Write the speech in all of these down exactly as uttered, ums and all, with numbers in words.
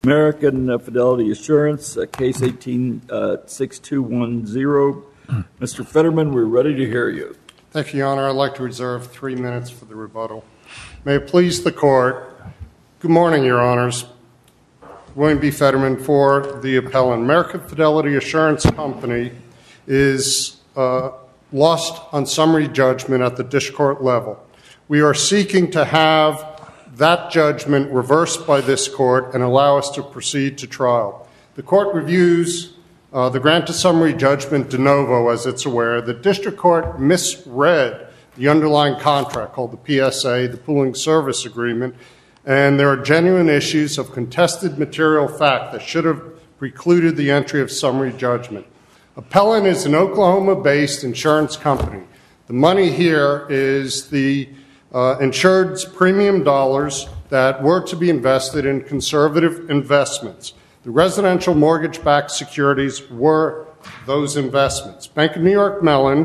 American Fidelity Assurance, uh, case eighteen six two one zero. Mister Fetterman, we're ready to hear you. Thank you, Your Honor. I'd like to reserve three minutes for the rebuttal. May it please the Court. Good morning, Your Honors. William B. Fetterman for the appellant. American Fidelity Assurance Company is uh, lost on summary judgment at the district court level. We are seeking to have that judgment reversed by this court and allow us to proceed to trial. The court reviews uh, the grant of summary judgment de novo, as it's aware. The district court misread the underlying contract called the P S A, the Pooling Service Agreement, and there are genuine issues of contested material fact that should have precluded the entry of summary judgment. Appellant is an Oklahoma-based insurance company. The money here is the Uh, insured's premium dollars that were to be invested in conservative investments. The residential mortgage-backed securities were those investments. Bank of New York Mellon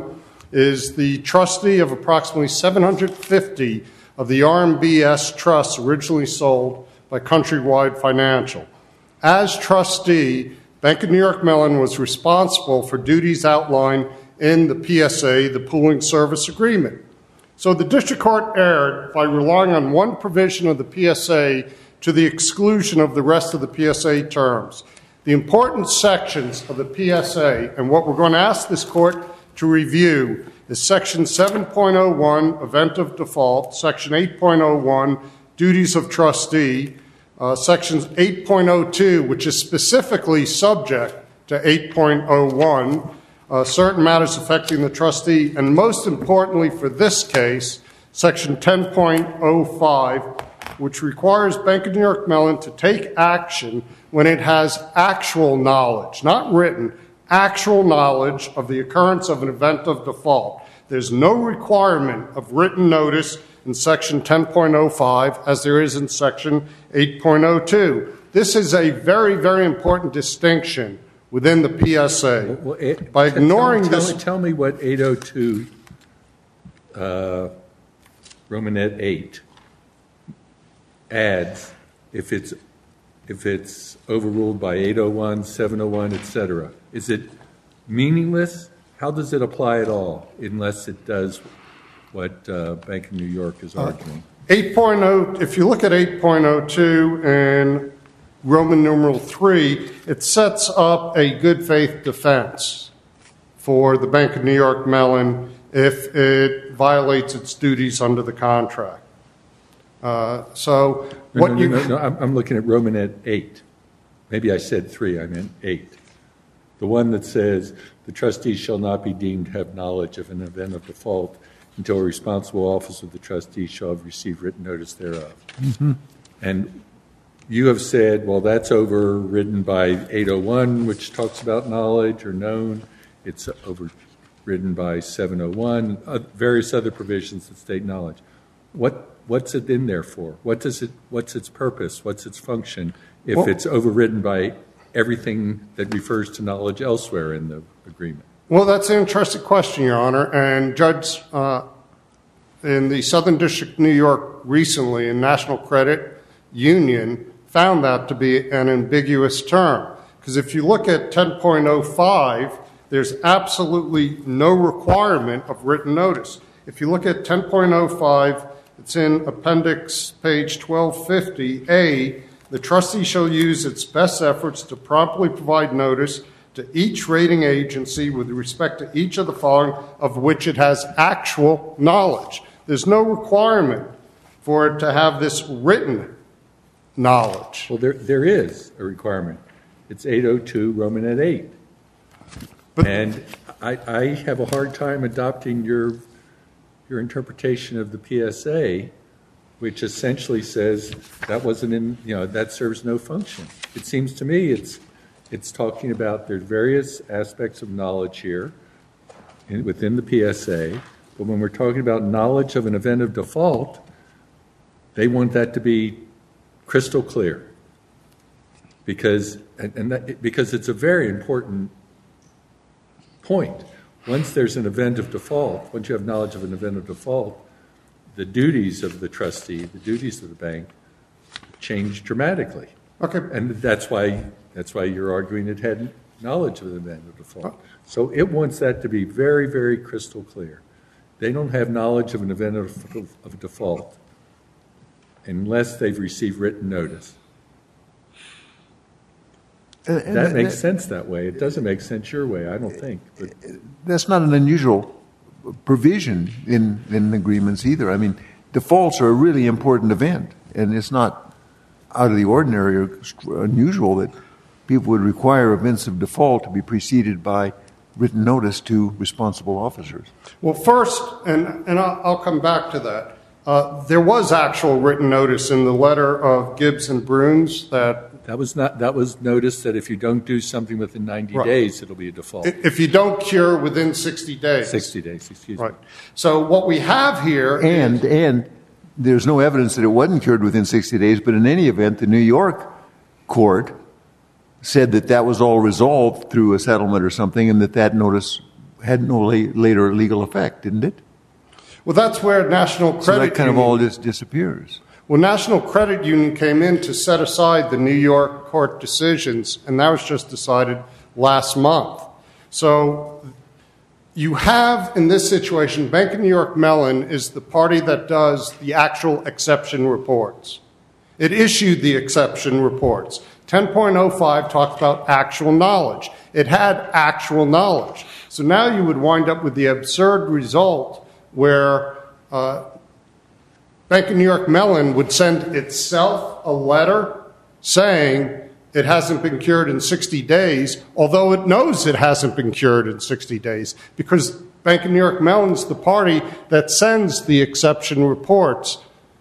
is the trustee of approximately seven hundred fifty of the R M B S trusts originally sold by Countrywide Financial. As trustee, Bank of New York Mellon was responsible for duties outlined in the P S A, the Pooling Service Agreement. So the district court erred by relying on one provision of the P S A to the exclusion of the rest of the P S A terms. The important sections of the P S A, and what we're going to ask this court to review, is Section seven point oh one, Event of Default, Section eight point oh one, Duties of Trustee, uh, Section eight point oh two, which is specifically subject to eight point oh one, Uh, certain matters affecting the trustee, and most importantly for this case, Section ten point oh five, which requires Bank of New York Mellon to take action when it has actual knowledge, not written, actual knowledge of the occurrence of an event of default. There's no requirement of written notice in Section ten point oh five as there is in Section eight point oh two. This is a very, very important distinction within the P S A. Well, it, By ignoring tell, this... Tell, tell me what eight oh two, uh, Romanet eight, adds if it's, if it's overruled by eight oh one, seven oh one, et cetera. Is it meaningless? How does it apply at all, unless it does what uh, Bank of New York is arguing? Uh, eight point oh, if you look at eight point oh two and Roman numeral three, it sets up a good faith defense for the Bank of New York Mellon if it violates its duties under the contract. Uh, so no, what no, you... No, no, I'm, I'm looking at Romanet eight. Maybe I said three, I meant eight. The one that says the trustee shall not be deemed to have knowledge of an event of default until a responsible officer of the trustee shall have received written notice thereof. Mm-hmm. And you have said, well, that's overridden by eight oh one, which talks about knowledge or known. It's overridden by seven oh one, uh, various other provisions that state knowledge. What what's it in there for? What does it? What's its purpose? What's its function if well, it's overridden by everything that refers to knowledge elsewhere in the agreement? Well, that's an interesting question, Your Honor. And Judge uh, in the Southern District of New York recently in National Credit Union found that to be an ambiguous term. Because if you look at ten point oh five, there's absolutely no requirement of written notice. If you look at ten point oh five, it's in appendix page twelve fifty A, the trustee shall use its best efforts to promptly provide notice to each rating agency with respect to each of the following of which it has actual knowledge. There's no requirement for it to have this written knowledge. Well, there there is a requirement. It's eight oh two Romanet eight. But, and I, I have a hard time adopting your your interpretation of the P S A, which essentially says that wasn't in, you know, that serves no function. It seems to me it's it's talking about there's various aspects of knowledge here in, within the P S A, but when we're talking about knowledge of an event of default, they want that to be crystal clear, because and, and that, because it's a very important point. Once there's an event of default, once you have knowledge of an event of default, the duties of the trustee, the duties of the bank, change dramatically. Okay. And that's why, that's why you're arguing it had knowledge of the event of default. So it wants that to be very, very crystal clear. They don't have knowledge of an event of, of a default unless they've received written notice. And, and that makes that, sense that way. It doesn't make sense your way, I don't think. But that's not an unusual provision in, in agreements either. I mean, defaults are a really important event, and it's not out of the ordinary or unusual that people would require events of default to be preceded by written notice to responsible officers. Well, first, and, and I'll, I'll come back to that, uh, there was actual written notice in the letter of Gibbs and Bruns that... That was not. That was notice that if you don't do something within ninety right. days, it'll be a default. If you don't cure within sixty days. sixty days, excuse right. me. So what we have here and, is... And there's no evidence that it wasn't cured within sixty days, but in any event, the New York court said that that was all resolved through a settlement or something, and that that notice had no la- later legal effect, didn't it? Well, that's where National Credit So that kind Union, of all just disappears. Well, National Credit Union came in to set aside the New York court decisions, and that was just decided last month. So you have, in this situation, Bank of New York Mellon is the party that does the actual exception reports. It issued the exception reports. ten point oh five talked about actual knowledge. It had actual knowledge. So now you would wind up with the absurd result where uh, Bank of New York Mellon would send itself a letter saying it hasn't been cured in sixty days, although it knows it hasn't been cured in sixty days, because Bank of New York Mellon's the party that sends the exception reports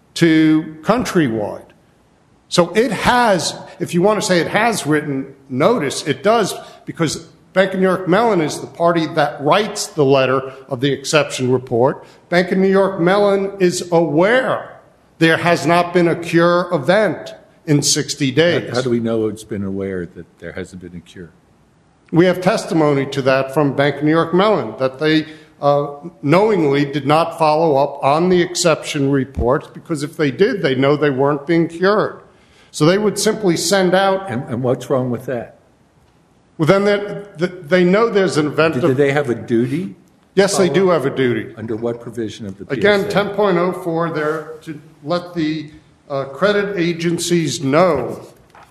to Countrywide. So it has, if you want to say it has written notice, it does, because Bank of New York Mellon is the party that writes the letter of the exception report. Bank of New York Mellon is aware there has not been a cure event in sixty days. How do we know it's been aware that there hasn't been a cure? We have testimony to that from Bank of New York Mellon, that they uh, knowingly did not follow up on the exception reports, because if they did, they know they weren't being cured. So they would simply send out... And, and what's wrong with that? Well, then they, they know there's an event Do, of... do they have a duty? Yes, they do have a duty. Under what provision of the P S A? Again, ten point oh four, they're to let the uh, credit agencies know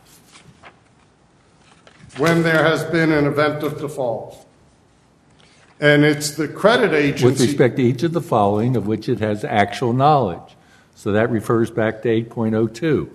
when there has been an event of default. And it's the credit agency... With respect to each of the following, of which it has actual knowledge. So that refers back to eight point oh two,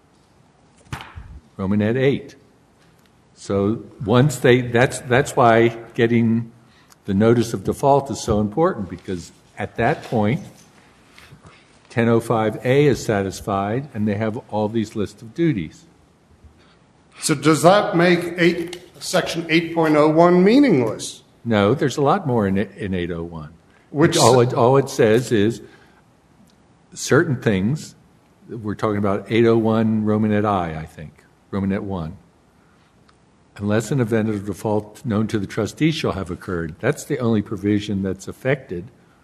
Romanet eight. So once they, that's, that's why getting the notice of default is so important, because at that point, ten oh five A is satisfied, and they have all these lists of duties. So does that make eight, Section eight point oh one meaningless? No, there's a lot more in, in eight oh one. Which all it, all it says is certain things, we're talking about eight oh one Romanet I, I think, Romanet one. Unless an event of default known to the trustee shall have occurred. That's the only provision that's affected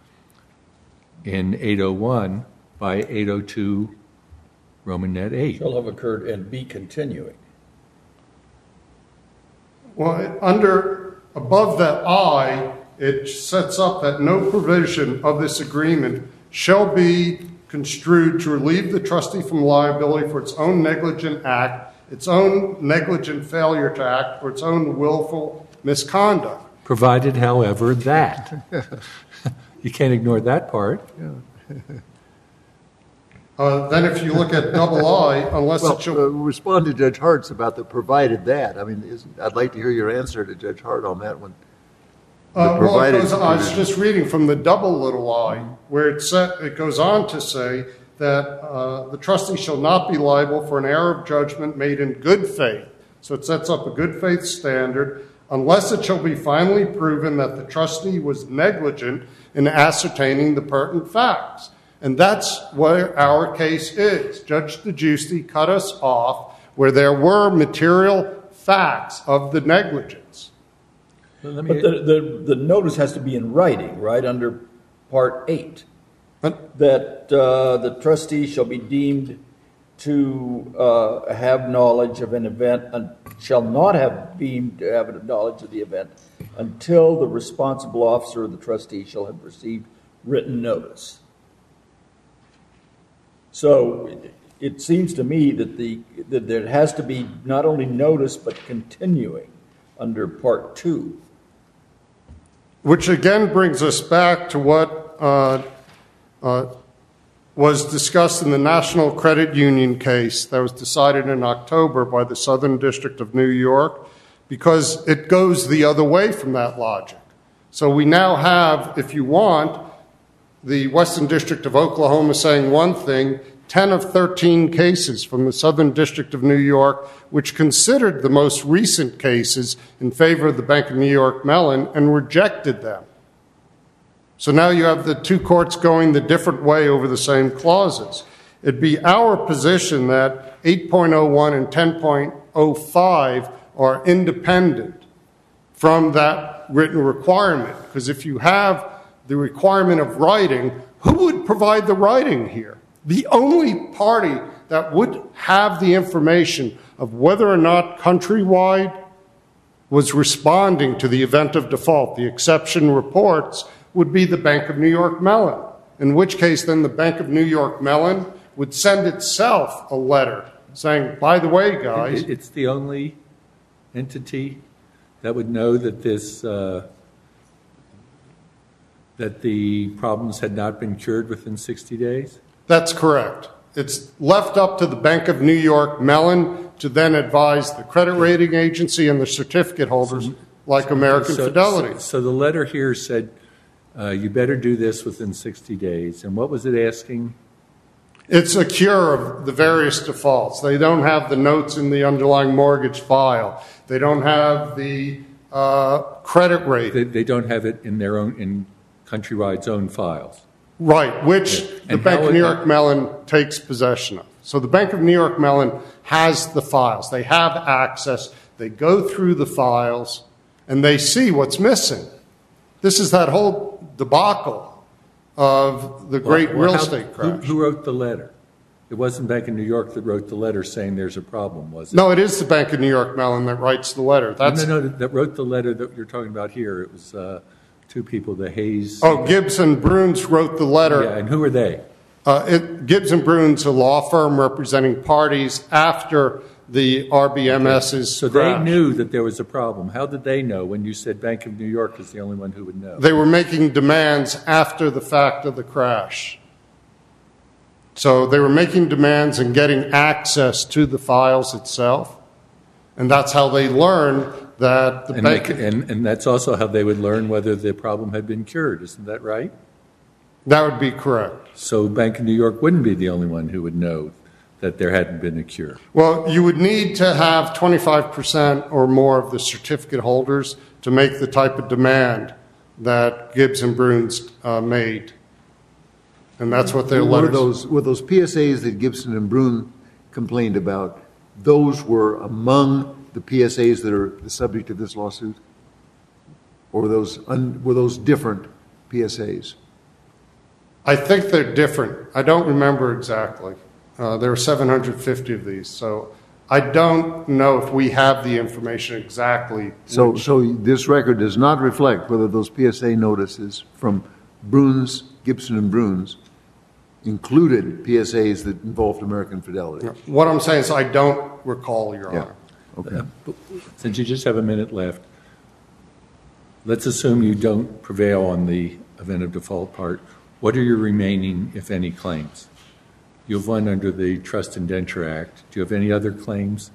in eight oh one by eight oh two Romanet eight. Shall have occurred and be continuing. Well, under, above that I, it sets up that no provision of this agreement shall be construed to relieve the trustee from liability for its own negligent act, its own negligent failure to act, or its own willful misconduct. Provided, however, that. You can't ignore that part. Uh, then if you look at double I, unless Well, it shall... uh, respond to Judge Hart's about the provided that. I mean, isn't, I'd like to hear your answer to Judge Hart on that one. Uh, well, it provided goes, I was provision. just reading from the double little I, where it, set, it goes on to say that uh, the trustee shall not be liable for an error of judgment made in good faith. So it sets up a good faith standard, unless it shall be finally proven that the trustee was negligent in ascertaining the pertinent facts. And that's where our case is. Judge DeGiusti cut us off where there were material facts of the negligence. Well, let But me, the, the, the notice has to be in writing, right, under Part eight, But that uh, the trustee shall be deemed to uh, have knowledge of an event and shall not have been to have knowledge of the event until the responsible officer of the trustee shall have received written notice. So it, it seems to me that the that there has to be not only notice but continuing under Part Two. Which again brings us back to what uh, uh, was discussed in the National Credit Union case that was decided in October by the Southern District of New York, because it goes the other way from that logic. So we now have, if you want, the Western District of Oklahoma saying one thing, ten of thirteen cases from the Southern District of New York, which considered the most recent cases in favor of the Bank of New York Mellon and rejected them. So now you have the two courts going the different way over the same clauses. It'd be our position that eight point oh one and ten point oh five are independent from that written requirement. Because if you have the requirement of writing, who would provide the writing here? The only party that would have the information of whether or not Countrywide was responding to the event of default, the exception reports, would be the Bank of New York Mellon, in which case then the Bank of New York Mellon would send itself a letter saying, by the way, guys. It's the only entity that would know that this, uh, that the problems had not been cured within sixty days? That's correct. It's left up to the Bank of New York Mellon to then advise the credit rating agency and the certificate holders like American so, Fidelity. So, so the letter here said, uh, you better do this within sixty days. And what was it asking? It's a cure of the various defaults. They don't have the notes in the underlying mortgage file. They don't have the uh, credit rating. They, they don't have it in their own, in Countrywide's own files. Right, which Yeah. the And Bank how of New would- York Mellon takes possession of. So the Bank of New York Mellon has the files. They have access. They go through the files, and they see what's missing. This is that whole debacle of the great Well, real how- estate who, crash. who wrote the letter? It wasn't Bank of New York that wrote the letter saying there's a problem, was it? No, it is the Bank of New York Mellon that writes the letter. That's, no, no, no, that wrote the letter that you're talking about here. It was uh, two people, the Hayes. Oh, Gibbs and Bruns wrote the letter. Yeah, and who are they? Uh, it, Gibbs and Bruns, a law firm representing parties after the R B M S's So crash. they knew that there was a problem. How did they know when you said Bank of New York is the only one who would know? They were making demands after the fact of the crash. So they were making demands and getting access to the files itself. And that's how they learned that the and, bank... they, and, and that's also how they would learn whether the problem had been cured. Isn't that right? That would be correct. So Bank of New York wouldn't be the only one who would know that there hadn't been a cure. Well, you would need to have twenty-five percent or more of the certificate holders to make the type of demand that Gibbs and Bruns uh, made. And that's what their Were letters... those, were those P S As that Gibson and Brun complained about, those were among the P S As that are the subject of this lawsuit? Or were those, un, were those different P S As? I think they're different. I don't remember exactly. Uh, there are seven hundred fifty of these, so I don't know if we have the information exactly. So, which- so this record does not reflect whether those P S A notices from Bruns, Gibson and Bruns included P S As that involved American Fidelity. What I'm saying is I don't recall, Your Yeah. Honor. Okay. Since you just have a minute left, let's assume you don't prevail on the event of default part. What are your remaining, if any, claims? You've won under the Trust Indenture Act. Do you have any other claims?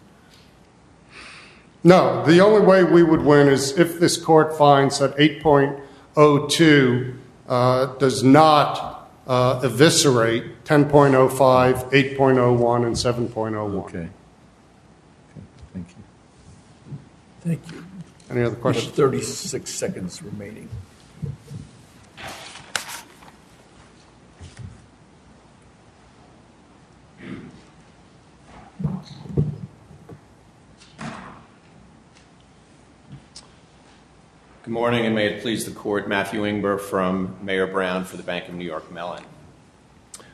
No, the only way we would win is if this court finds that eight point oh two uh, does not uh, eviscerate ten point oh five, eight point oh one, and seven point oh one. Okay. Okay. Thank you. Thank you. Any other We have questions? thirty-six seconds remaining. Good morning, and may it please the court. Matthew Ingber from Mayor Brown for the Bank of New York Mellon.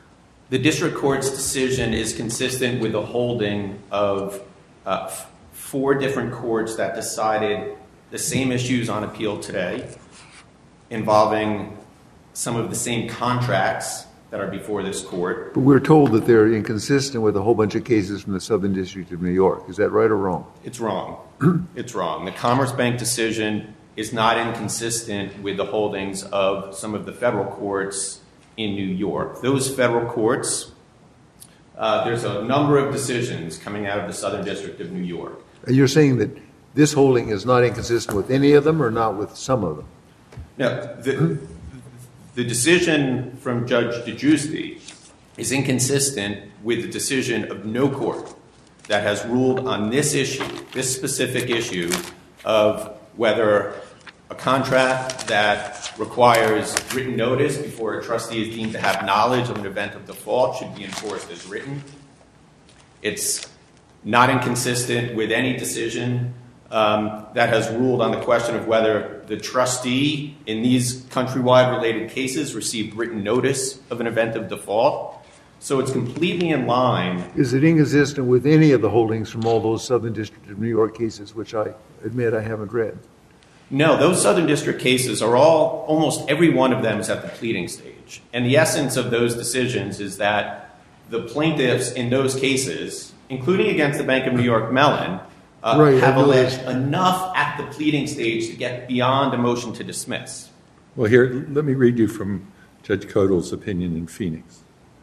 The district court's decision is consistent with the holding of uh, f- four different courts that decided the same issues on appeal today, involving some of the same contracts that are before this court. But we're told that they're inconsistent with a whole bunch of cases from the Southern District of New York. Is that right or wrong? It's wrong. It's wrong. The Commerce Bank decision is not inconsistent with the holdings of some of the federal courts in New York. Those federal courts, uh, there's a number of decisions coming out of the Southern District of New York. And you're saying that this holding is not inconsistent with any of them or not with some of them? No, the, the decision from Judge DeGiusti is inconsistent with the decision of no court that has ruled on this issue, this specific issue of whether a contract that requires written notice before a trustee is deemed to have knowledge of an event of default should be enforced as written. It's not inconsistent with any decision um, that has ruled on the question of whether the trustee in these countrywide related cases received written notice of an event of default. So it's completely in line. Is it inconsistent with any of the holdings from all those Southern District of New York cases, which I admit I haven't read? No, those Southern District cases are all, almost every one of them is at the pleading stage. And the essence of those decisions is that the plaintiffs in those cases, including against the Bank of New York Mellon, uh, right, have alleged enough at the pleading stage to get beyond a motion to dismiss. Well, here, let me read you from Judge Codall's opinion in Phoenix.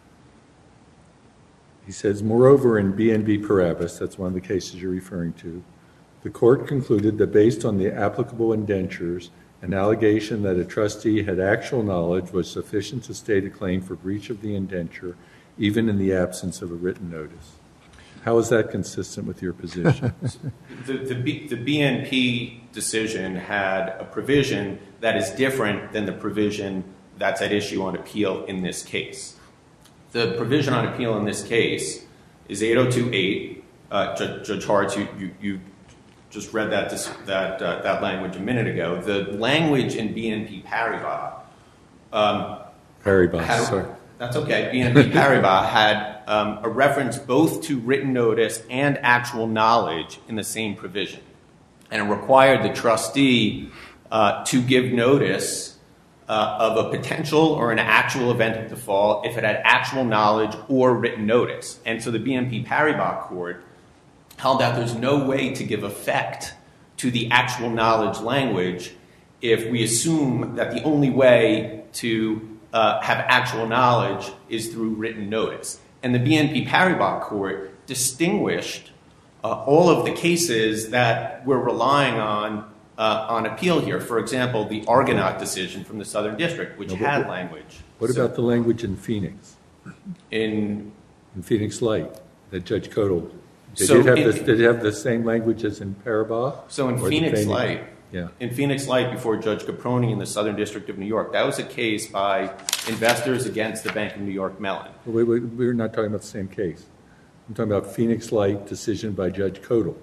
He says, moreover, in B N B Paribas, that's one of the cases you're referring to, the court concluded that based on the applicable indentures, an allegation that a trustee had actual knowledge was sufficient to state a claim for breach of the indenture, even in the absence of a written notice. How is that consistent with your position? the, the, B, the B N P decision had a provision that is different than the provision that's at issue on appeal in this case. The provision on appeal in this case is eight oh two eight. Uh, Judge, Judge Hartz, you, you, you just read that that uh, that language a minute ago. The language in B N P Paribas. Um, Paribas, had, sorry. That's okay. B N P Paribas had um, a reference both to written notice and actual knowledge in the same provision. And it required the trustee uh, to give notice uh, of a potential or an actual event of default if it had actual knowledge or written notice. And so the B N P Paribas court held out there's no way to give effect to the actual knowledge language if we assume that the only way to uh, have actual knowledge is through written notice. And the B N P Paribas court distinguished uh, all of the cases that we're relying on uh, on appeal here. For example, the Argonaut decision from the Southern District, which no, had what, language. What so, about the language in Phoenix? In, in Phoenix Light, that Judge Codall. Did, so it have in, the, did it have the same language as in Paribas? So in Phoenix Light, yeah. in Phoenix Light before Judge Caproni in the Southern District of New York, that was a case by investors against the Bank of New York Mellon. Wait, wait, we're not talking about the same case. I'm talking about Phoenix Light decision by Judge Codall.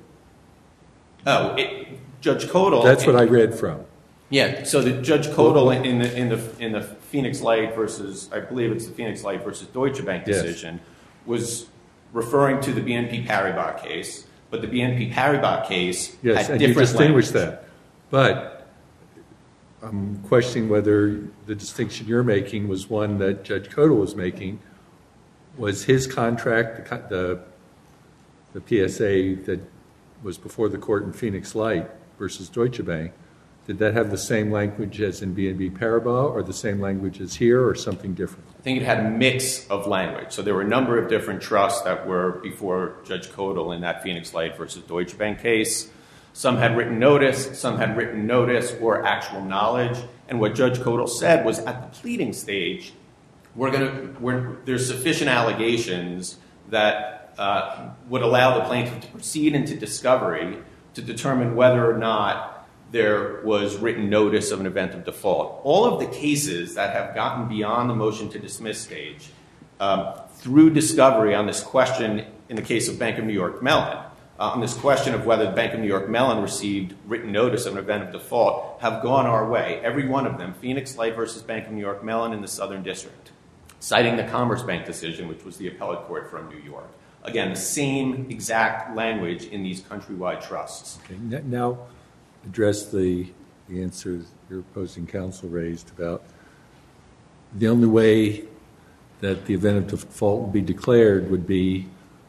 Oh, it, Judge Codall. That's what I read from. Yeah, so the Judge Codall in the in the in the Phoenix Light versus, I believe it's the Phoenix Light versus Deutsche Bank decision, yes. was referring to the B N P Paribas case, but the B N P Paribas case yes, had and different you distinguished language. that. But I'm questioning whether the distinction you're making was one that Judge Codall was making. Was his contract, the, the, the P S A that was before the court in Phoenix Light versus Deutsche Bank, did that have the same language as in B N B Paribas or the same language as here or something different? I think it had a mix of language. So there were a number of different trusts that were before Judge Codall in that Phoenix Light versus Deutsche Bank case. Some had written notice, some had written notice or actual knowledge. And what Judge Codall said was at the pleading stage, we're going to, we're, there's sufficient allegations that uh, would allow the plaintiff to proceed into discovery to determine whether or not there was written notice of an event of default. All of the cases that have gotten beyond the motion to dismiss stage um, through discovery on this question in the case of Bank of New York Mellon, uh, on this question of whether Bank of New York Mellon received written notice of an event of default, have gone our way. Every one of them, Phoenix Light versus Bank of New York Mellon in the Southern District, citing the Commerce Bank decision, which was the appellate court from New York. Again, the same exact language in these countrywide trusts. Okay. Now, address the, the answer your opposing counsel raised about the only way that the event of default would be declared would be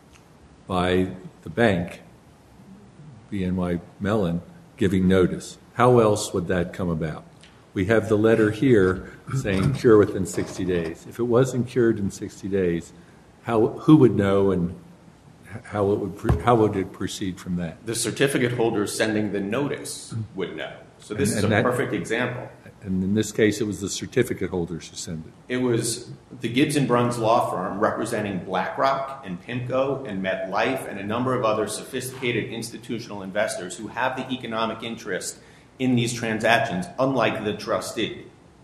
by the bank, B N Y Mellon, giving notice. How else would that come about? We have the letter here saying cure within sixty days. If it wasn't cured in sixty days, how, who would know and how it would how would it proceed from that? The certificate holder sending the notice would know. So this And- is and a that- perfect example. And in this case, it was the certificate holders who sent it. It was the Gibbs and Bruns law firm representing BlackRock and PIMCO and MetLife and a number of other sophisticated institutional investors who have the economic interest in these transactions, unlike the trustee.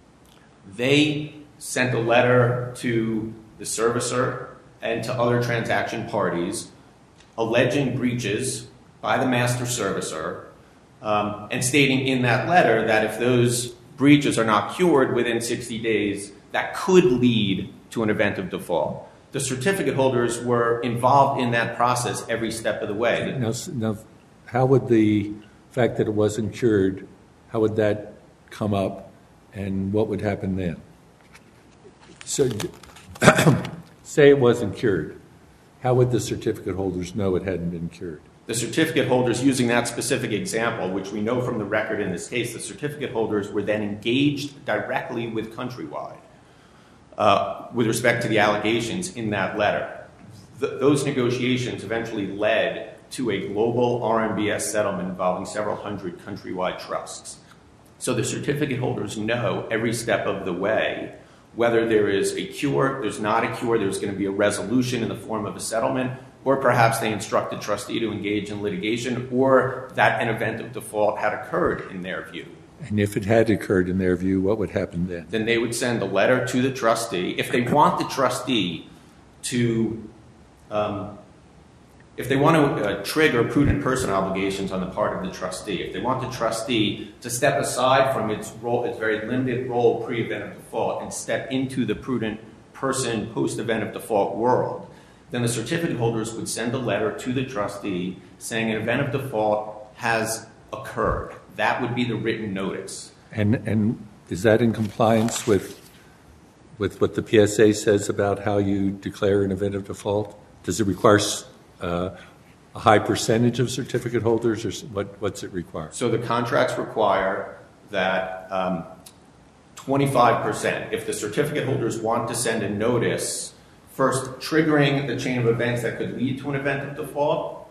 They sent a letter to the servicer and to other transaction parties alleging breaches by the master servicer um, and stating in that letter that if those breaches are not cured within sixty days, that could lead to an event of default. The certificate holders were involved in that process every step of the way. Now, now, how would the fact that it wasn't cured, how would that come up, and what would happen then? So, say it wasn't cured. How would the certificate holders know it hadn't been cured? The certificate holders, using that specific example, which we know from the record in this case, the certificate holders were then engaged directly with Countrywide uh, with respect to the allegations in that letter. Th- those negotiations eventually led to a global R M B S settlement involving several hundred Countrywide trusts. So the certificate holders know every step of the way whether there is a cure, there's not a cure, there's going to be a resolution in the form of a settlement, or perhaps they instruct the trustee to engage in litigation, or that an event of default had occurred in their view. And if it had occurred in their view, what would happen then? Then they would send a letter to the trustee. If they want the trustee to, um, if they want to uh, trigger prudent person obligations on the part of the trustee, if they want the trustee to step aside from its role, its very limited role pre-event of default, and step into the prudent person post-event of default world, then the certificate holders would send a letter to the trustee saying an event of default has occurred. That would be the written notice. And and is that in compliance with with what the P S A says about how you declare an event of default? Does it require uh, a high percentage of certificate holders, or what, what's it require? So the contracts require that um, twenty-five percent. If the certificate holders want to send a notice, first triggering the chain of events that could lead to an event of default,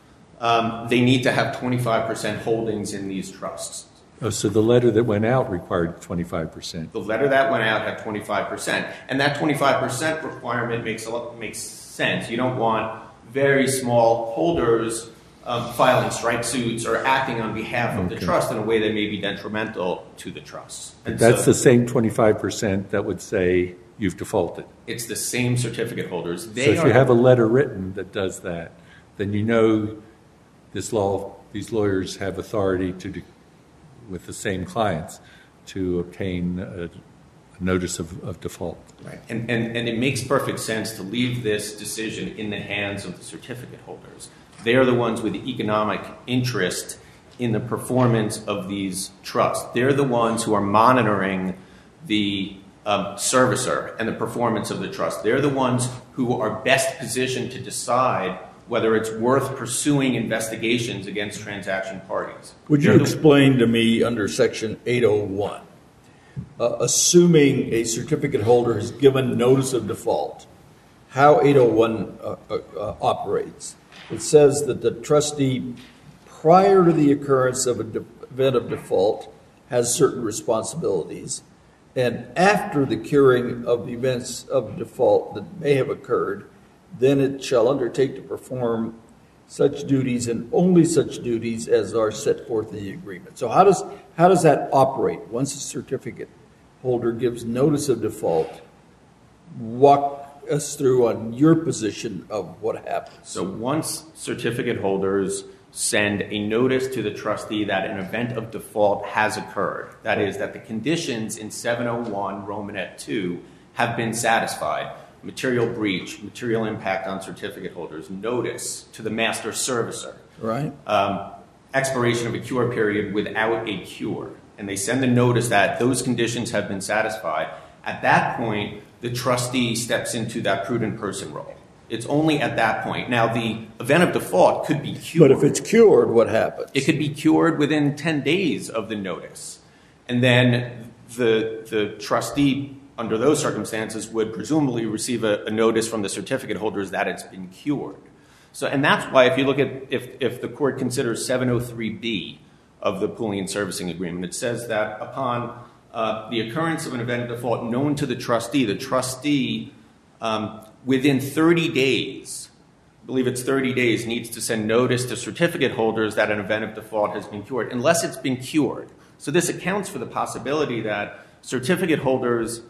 um, they need to have twenty-five percent holdings in these trusts. Oh, so the letter that went out required twenty-five percent. The letter that went out had twenty-five percent. And that twenty-five percent requirement makes a lot, makes sense. You don't want very small holders um, filing strike suits or acting on behalf of Okay. the trust in a way that may be detrimental to the trust. And That's so the same twenty-five percent that would say you've defaulted. it's the same certificate holders. They So if are, you have a letter written that does that, then you know this law, these lawyers have authority to, do, with the same clients, to obtain a, a notice of, of default. Right. And, and, and it makes perfect sense to leave this decision in the hands of the certificate holders. They're the ones with the economic interest in the performance of these trusts. They're the ones who are monitoring the um, servicer and the performance of the trust. They're the ones who are best positioned to decide whether it's worth pursuing investigations against transaction parties. Would you They're the- explain to me under Section eight oh one, uh, assuming a certificate holder has given notice of default, how eight oh one uh, uh, uh, operates? It says that the trustee, prior to the occurrence of an de- event of default, has certain responsibilities, and after the curing of the events of default that may have occurred, then it shall undertake to perform such duties and only such duties as are set forth in the agreement. So how does how does that operate? Once a certificate holder gives notice of default, walk us through on your position of what happens. So once certificate holders send a notice to the trustee that an event of default has occurred, that is, that the conditions in seven oh one Romanet two have been satisfied. Material breach, material impact on certificate holders, notice to the master servicer. Right. Um, expiration of a cure period without a cure. And they send the notice that those conditions have been satisfied. At that point, the trustee steps into that prudent person role. It's only at that point. Now, the event of default could be cured. But if it's cured, what happens? It could be cured within ten days of the notice. And then the, the trustee, under those circumstances, would presumably receive a, a notice from the certificate holders that it's been cured. So, and that's why if you look at, if, if the court considers seven oh three B of the pooling and servicing agreement, it says that upon uh, the occurrence of an event of default known to the trustee, the trustee, um, within thirty days, I believe it's thirty days, needs to send notice to certificate holders that an event of default has been cured, unless it's been cured. So this accounts for the possibility that certificate holders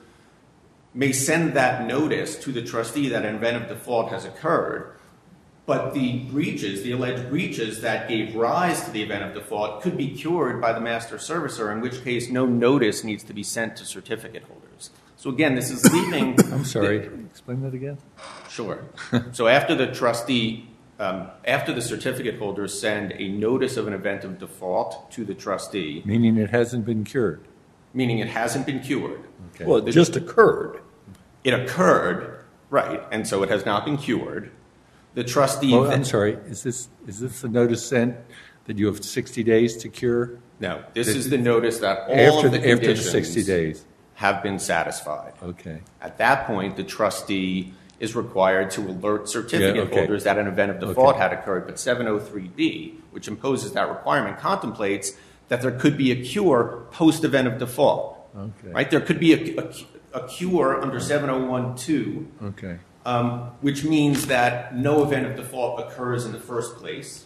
may send that notice to the trustee that an event of default has occurred, but the breaches, the alleged breaches that gave rise to the event of default could be cured by the master servicer, in which case no notice needs to be sent to certificate holders. So again, this is leaving... I'm sorry, explain that again? Sure. So after the trustee, um, after the certificate holders send a notice of an event of default to the trustee... Meaning it hasn't been cured. Meaning it hasn't been cured. Okay. Well, it just occurred. It occurred, right, and so it has not been cured. The trustee... Oh, I'm sorry, is this is this the notice sent that you have sixty days to cure? No, this is the notice that all after of the, the, after the conditions sixty days. have been satisfied. Okay. At that point, the trustee is required to alert certificate Yeah, okay. holders that an event of default Okay. had occurred, but seven oh three B, which imposes that requirement, contemplates that there could be a cure post-event of default. Okay. Right? There could be a, a, a cure under seven oh one two, Okay. um, which means that no event of default occurs in the first place,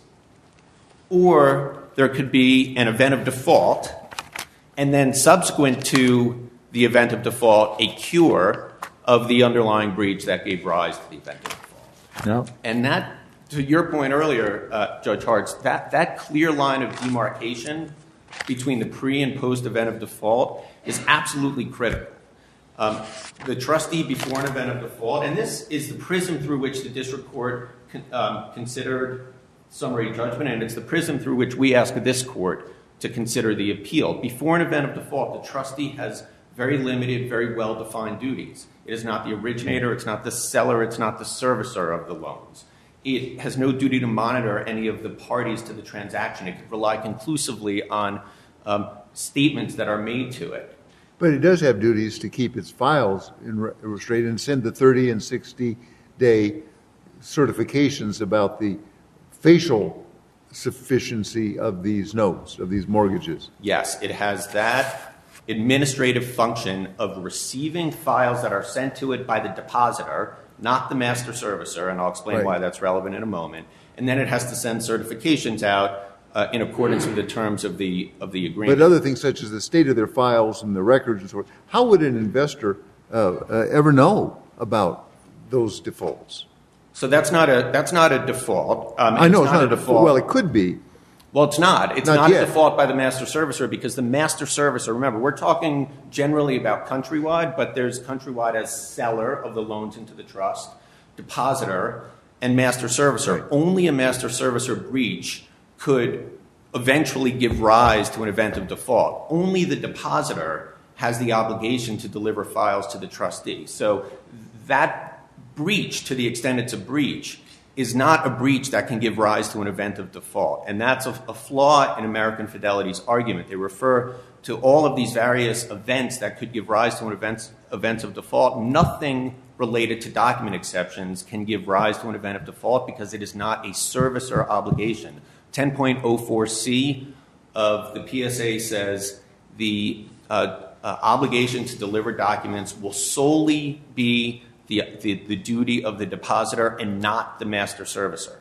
or there could be an event of default, and then subsequent to the event of default, a cure of the underlying breach that gave rise to the event of default. No. And that, to your point earlier, uh, Judge Hartz, that, that clear line of demarcation between the pre and post event of default is absolutely critical. Um, the trustee before an event of default, and this is the prism through which the district court con, um, considered summary judgment, and it's the prism through which we ask this court to consider the appeal. Before an event of default, the trustee has very limited, very well-defined duties. It is not the originator, it's not the seller, it's not the servicer of the loans. It has no duty to monitor any of the parties to the transaction. It could rely conclusively on um, statements that are made to it. But it does have duties to keep its files in restraint and send the thirty and sixty day certifications about the facial sufficiency of these notes, of these mortgages. Yes, it has that administrative function of receiving files that are sent to it by the depositor, not the master servicer, and I'll explain Right. why that's relevant in a moment. And then it has to send certifications out uh, in accordance with the terms of the of the agreement. But other things such as the state of their files and the records and so forth, how would an investor uh, uh, ever know about those defaults? So that's not a that's not a default. Um, I know it's not, a default. Well, it could be. Well, it's not. It's Not not, yet. a default by the master servicer because the master servicer, remember, we're talking generally about Countrywide, but there's Countrywide as seller of the loans into the trust, depositor, and master servicer. Right. Only a master servicer breach could eventually give rise to an event of default. Only the depositor has the obligation to deliver files to the trustee. So that breach, to the extent it's a breach, is not a breach that can give rise to an event of default. And that's a, a flaw in American Fidelity's argument. They refer to all of these various events that could give rise to an event, event of default. Nothing related to document exceptions can give rise to an event of default because it is not a servicer obligation. ten point oh four C of the P S A says the uh, uh, obligation to deliver documents will solely be The, the, the duty of the depositor and not the master servicer.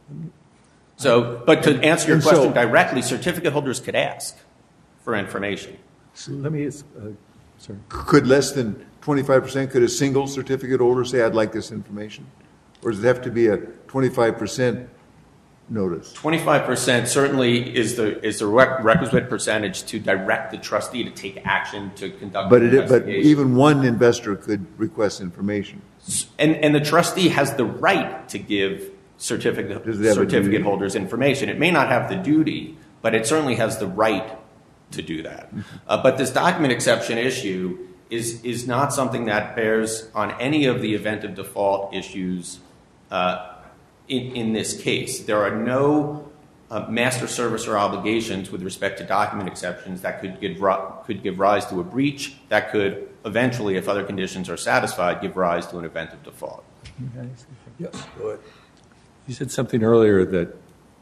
So, but to answer your And question so- directly, certificate holders could ask for information. So let me, ask, uh, sorry. Could less than twenty-five percent, could a single certificate holder say, I'd like this information? Or does it have to be a twenty-five percent notice? twenty-five percent certainly is the is the requisite percentage to direct the trustee to take action to conduct but an it, investigation. But even one investor could request information. And, and the trustee has the right to give certificate, certificate holders information. It may not have the duty, but it certainly has the right to do that. Uh, but this document exception issue is, is not something that bears on any of the event of default issues uh, in, in this case. There are no uh, master servicer obligations with respect to document exceptions that could give, could give rise to a breach that could eventually, if other conditions are satisfied, give rise to an event of default. Yes, go ahead. You said something earlier that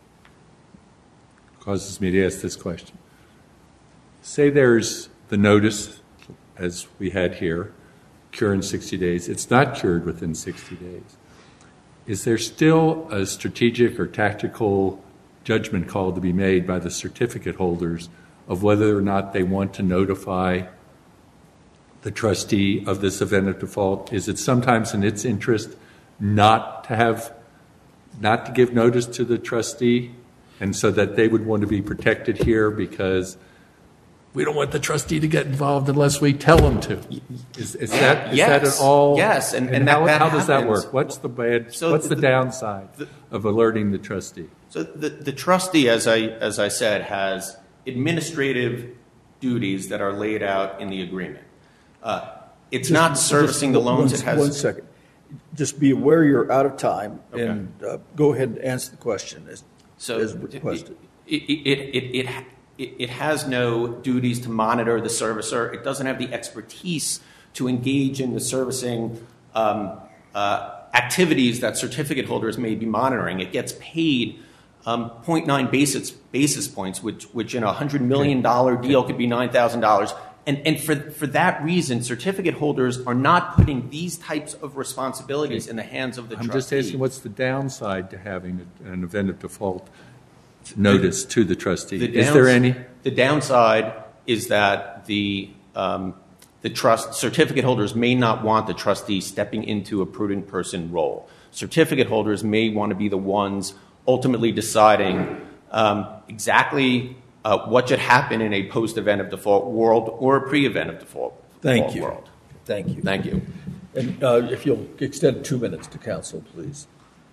causes me to ask this question. Say there's the notice, as we had here, cure in sixty days. It's not cured within sixty days. Is there still a strategic or tactical judgment call to be made by the certificate holders of whether or not they want to notify the trustee of this event of default? Is it sometimes in its interest not to have, not to give notice to the trustee, and so that they would want to be protected here because we don't want the trustee to get involved unless we tell them to? Is, is that is yes. that at all? Yes, and, and, and how, that, that how does that happens. work? What's the bad? So what's the, the downside the, of alerting the trustee? So the, the trustee, as I as I said, has administrative duties that are laid out in the agreement. Uh, it's just, not servicing the loans. One, it has one second. Just be aware you're out of time, okay. and uh, go ahead and answer the question as, so as requested. It it, it, it, it it has no duties to monitor the servicer. It doesn't have the expertise to engage in the servicing um, uh, activities that certificate holders may be monitoring. It gets paid um, zero point nine basis basis points, which which in a hundred million dollar deal could be nine thousand dollars. And, and for, for that reason, certificate holders are not putting these types of responsibilities in the hands of the I'm trustee. just asking, what's the downside to having an event of default notice to the trustee? The is downs- there any? The downside is that the um, the trust certificate holders may not want the trustee stepping into a prudent person role. Certificate holders may want to be the ones ultimately deciding um, exactly Uh, what should happen in a post-event of default world or a pre-event of default, Thank default you. world. Thank you. Thank you. And uh, if you'll extend two minutes to counsel, please.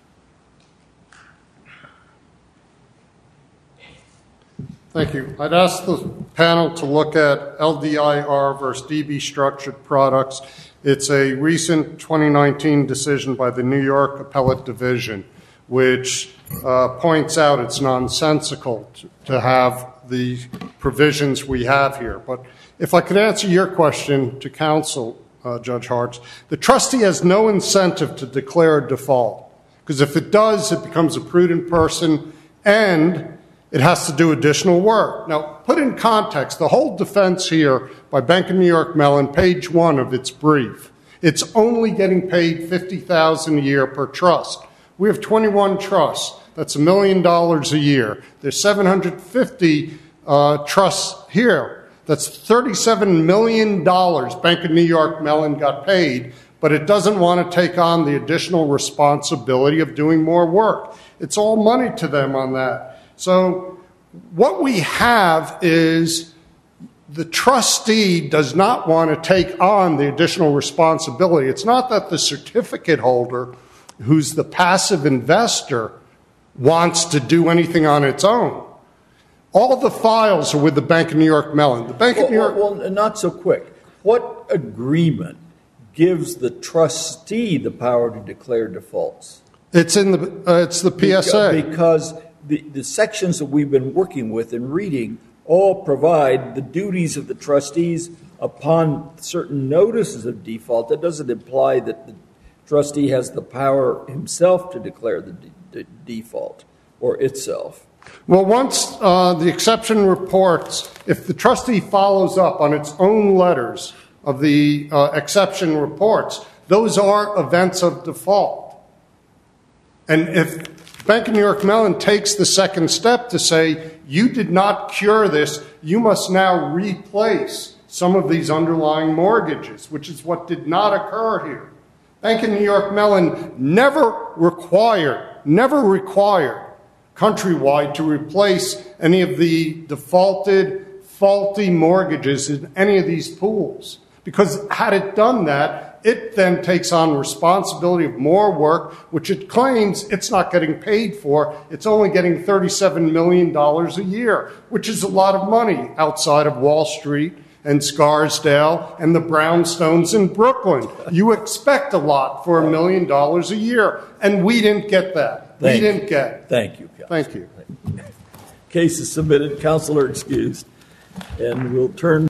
Thank you. I'd ask the panel to look at L D I R versus D B Structured Products. It's a recent twenty nineteen decision by the New York Appellate Division, which uh, points out it's nonsensical to, to have the provisions we have here. But if I could answer your question to counsel, uh, Judge Hartz, the trustee has no incentive to declare a default, because if it does, it becomes a prudent person and it has to do additional work. Now, put in context, the whole defense here by Bank of New York Mellon, page one of its brief, it's only getting paid fifty thousand dollars a year per trust. We have twenty-one trusts. That's a million dollars a year. There's seven hundred fifty uh, trusts here. That's thirty-seven million dollars Bank of New York Mellon got paid, but it doesn't want to take on the additional responsibility of doing more work. It's all money to them on that. So what we have is the trustee does not want to take on the additional responsibility. It's not that the certificate holder, who's the passive investor, wants to do anything on its own. All the files are with the Bank of New York Mellon. The Bank well, of New York... Well, well, not so quick. What agreement gives the trustee the power to declare defaults? It's in the uh, it's the P S A. Because, because the, the sections that we've been working with and reading all provide the duties of the trustees upon certain notices of default. That doesn't imply that the trustee has the power himself to declare the, de- the default or itself. Well, once uh, the exception reports, if the trustee follows up on its own letters of the uh, exception reports, those are events of default. And if Bank of New York Mellon takes the second step to say, you did not cure this, you must now replace some of these underlying mortgages, which is what did not occur here. Bank of New York Mellon never required, never required Countrywide to replace any of the defaulted, faulty mortgages in any of these pools. Because had it done that, it then takes on responsibility of more work, which it claims it's not getting paid for. It's only getting thirty-seven million dollars a year, which is a lot of money outside of Wall Street and Scarsdale and the brownstones in Brooklyn. You expect a lot for a million dollars a year, and we didn't get that. Thank we you. didn't get. Thank you, Counsel. Thank you. Case is submitted. Counsel are excused. And we'll turn